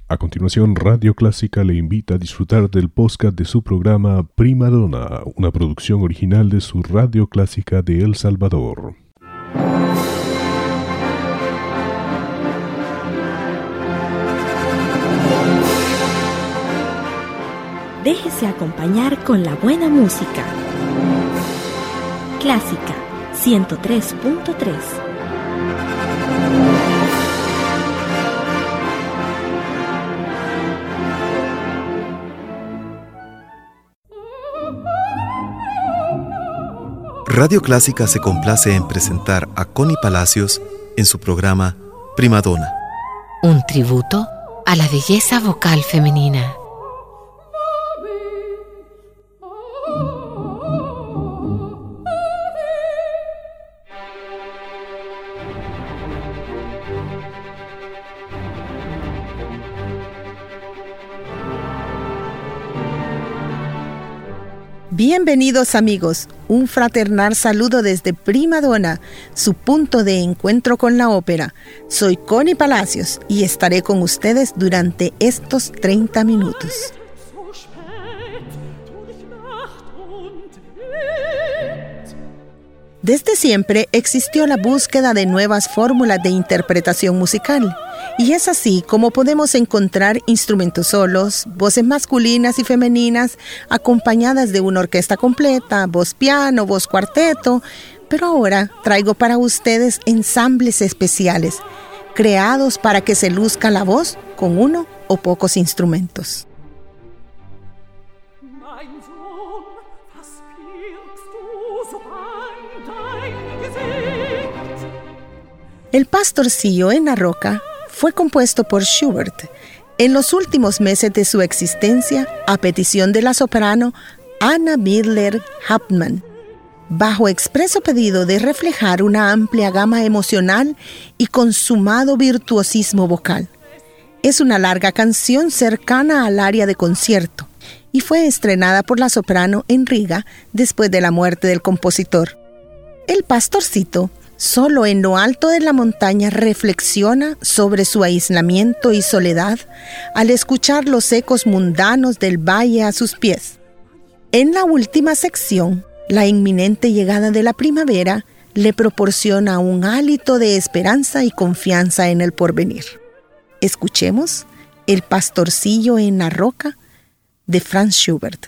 A continuación, Radio Clásica le invita a disfrutar del podcast de su programa Prima Donna, una producción original de su Radio Clásica de El Salvador. Déjese acompañar con la buena música. Clásica 103.3. Radio Clásica se complace en presentar a Connie Palacios en su programa Prima Donna. Un tributo a la belleza vocal femenina. Bienvenidos amigos, un fraternal saludo desde Prima Donna, su punto de encuentro con la ópera. Soy Connie Palacios y estaré con ustedes durante estos 30 minutos. Desde siempre existió la búsqueda de nuevas fórmulas de interpretación musical, y es así como podemos encontrar instrumentos solos, voces masculinas y femeninas, acompañadas de una orquesta completa, voz piano, voz cuarteto, pero ahora traigo para ustedes ensambles especiales, creados para que se luzca la voz con uno o pocos instrumentos. El Pastorcillo en la Roca fue compuesto por Schubert en los últimos meses de su existencia a petición de la soprano Anna Midler-Hauptmann, bajo expreso pedido de reflejar una amplia gama emocional y consumado virtuosismo vocal. Es una larga canción cercana al área de concierto y fue estrenada por la soprano en Riga después de la muerte del compositor. El pastorcito, solo en lo alto de la montaña, reflexiona sobre su aislamiento y soledad al escuchar los ecos mundanos del valle a sus pies. En la última sección, la inminente llegada de la primavera le proporciona un hálito de esperanza y confianza en el porvenir. Escuchemos El Pastorcillo en la Roca de Franz Schubert.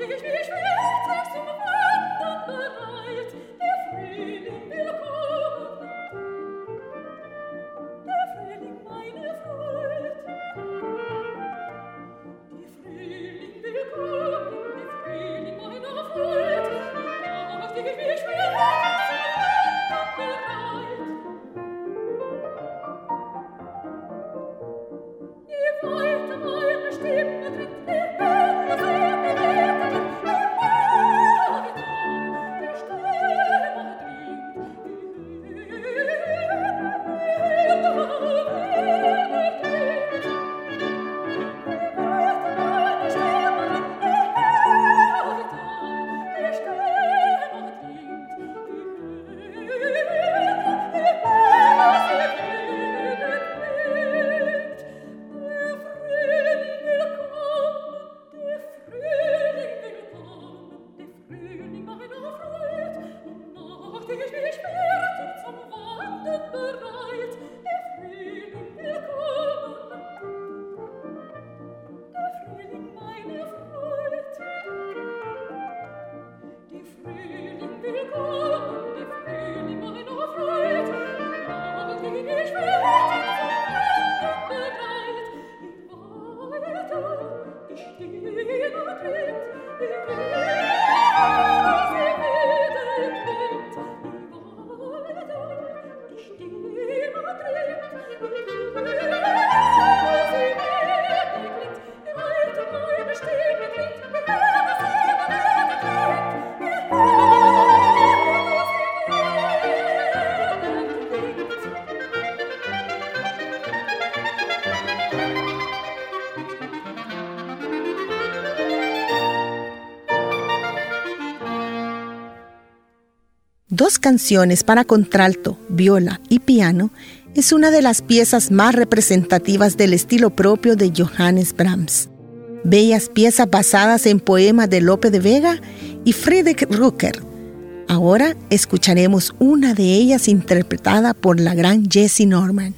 Dos canciones para contralto, viola y piano es una de las piezas más representativas del estilo propio de Johannes Brahms. Bellas piezas basadas en poemas de Lope de Vega y Friedrich Rücker. Ahora escucharemos una de ellas interpretada por la gran Jessie Norman.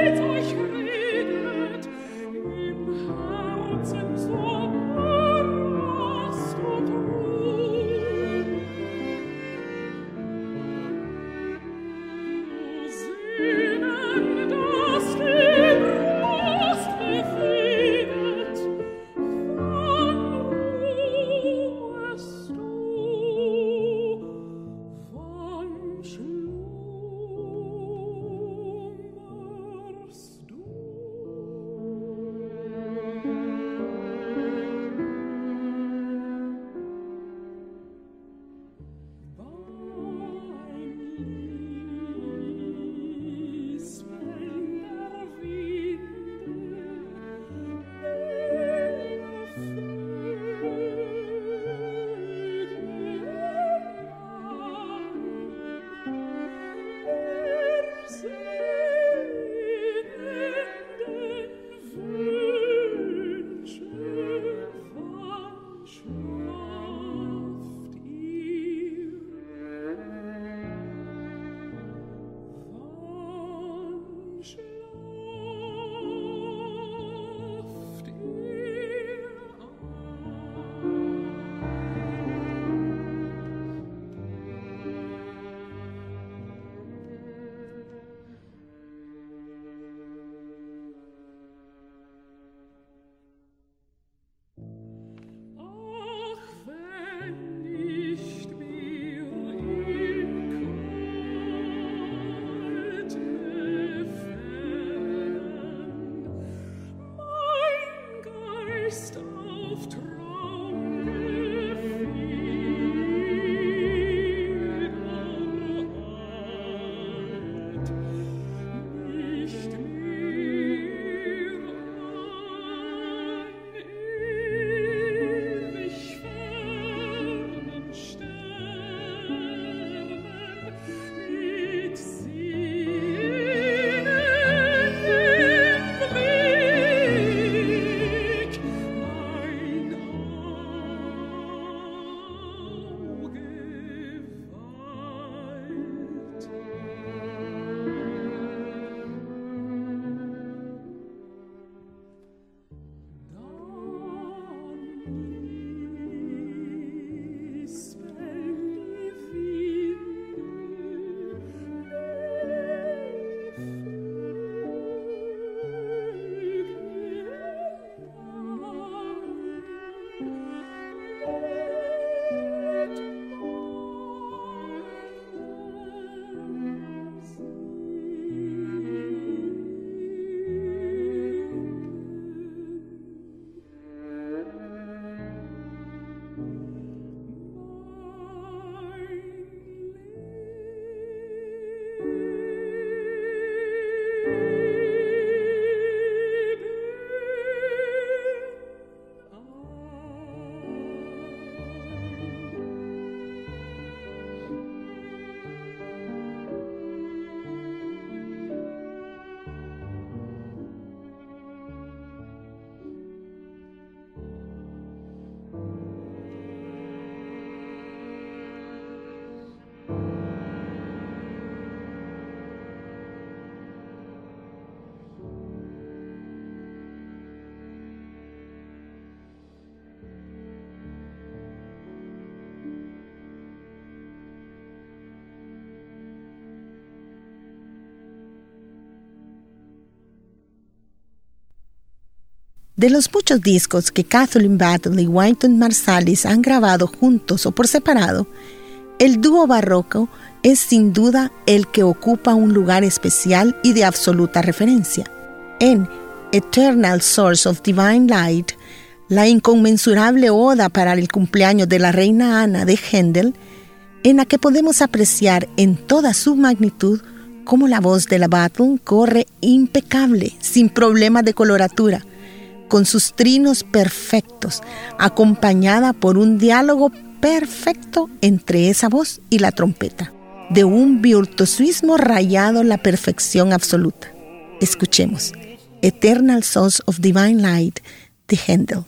De los muchos discos que Kathleen Battle y Wynton Marsalis han grabado juntos o por separado, el dúo barroco es sin duda el que ocupa un lugar especial y de absoluta referencia. En Eternal Source of Divine Light, la inconmensurable oda para el cumpleaños de la reina Ana de Händel, en la que podemos apreciar en toda su magnitud cómo la voz de la Battle corre impecable, sin problemas de coloratura, con sus trinos perfectos, acompañada por un diálogo perfecto entre esa voz y la trompeta, de un virtuosismo rayado la perfección absoluta. Escuchemos Eternal Source of Divine Light de Händel.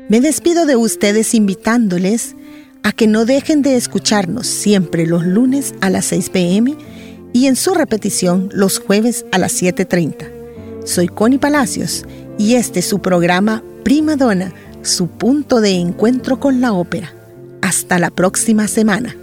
Me despido de ustedes invitándoles a que no dejen de escucharnos siempre los lunes a las 6 p.m. y en su repetición los jueves a las 7:30. Soy Connie Palacios y este es su programa Prima Donna, su punto de encuentro con la ópera. Hasta la próxima semana.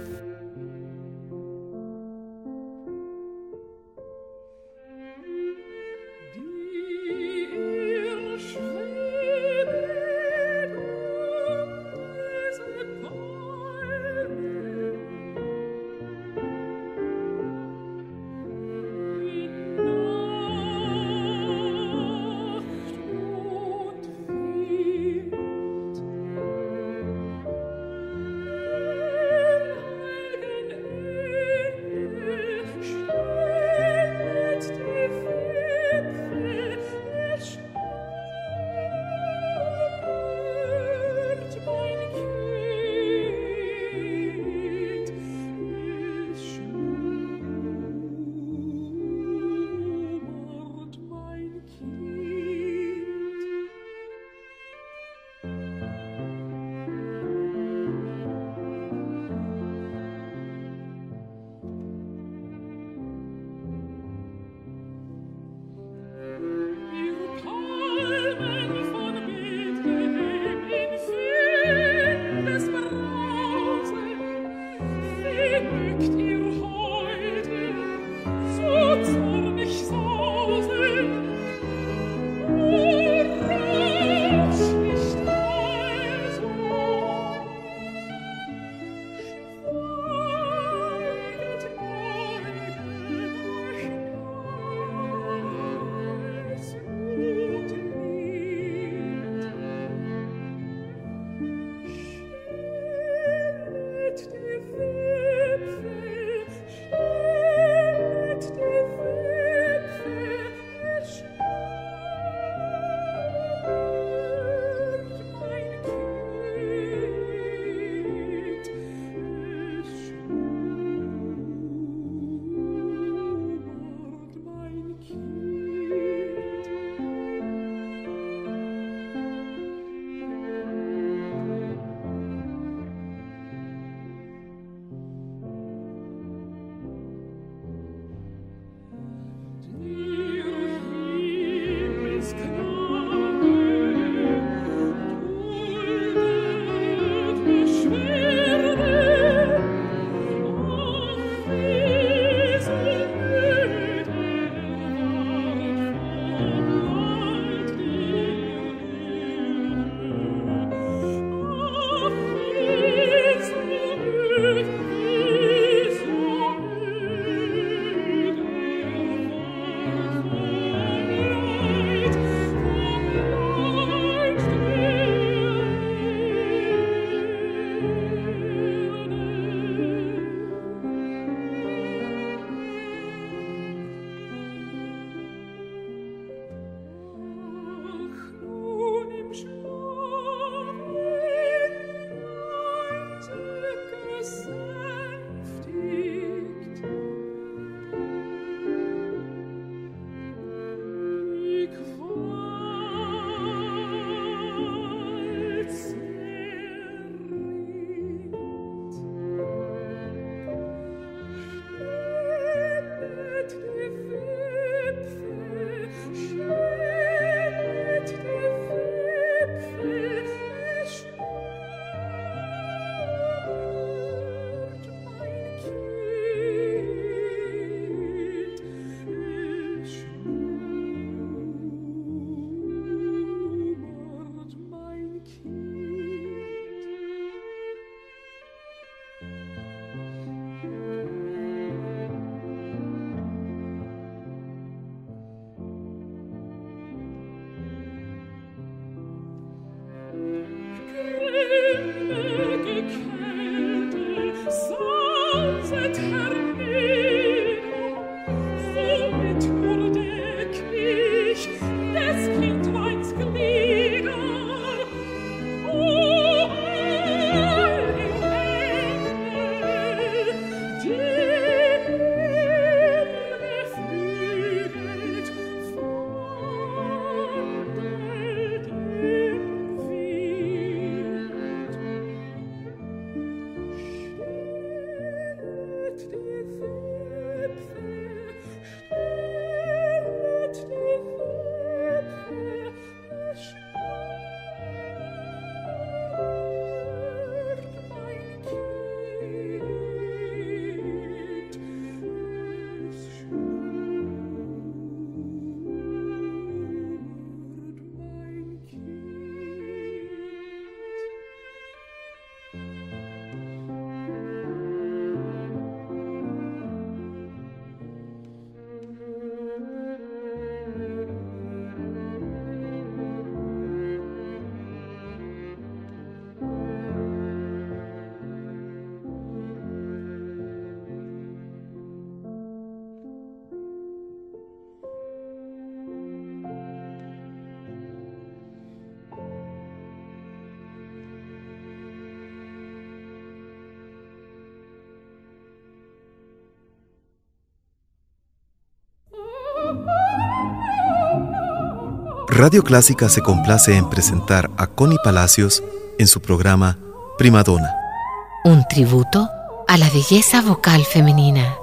Radio Clásica se complace en presentar a Connie Palacios en su programa Primadona. Un tributo a la belleza vocal femenina.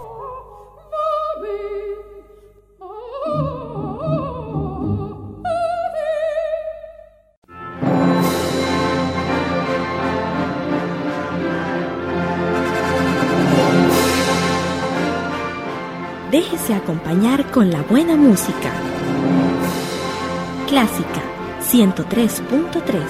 Déjese acompañar con la buena música. Clásica 103.3.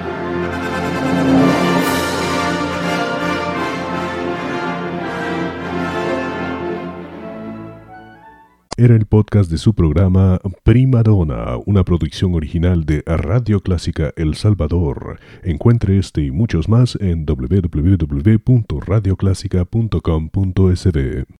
Era el podcast de su programa Primadona, una producción original de Radio Clásica El Salvador. Encuentre este y muchos más en www.radioclásica.com.sb.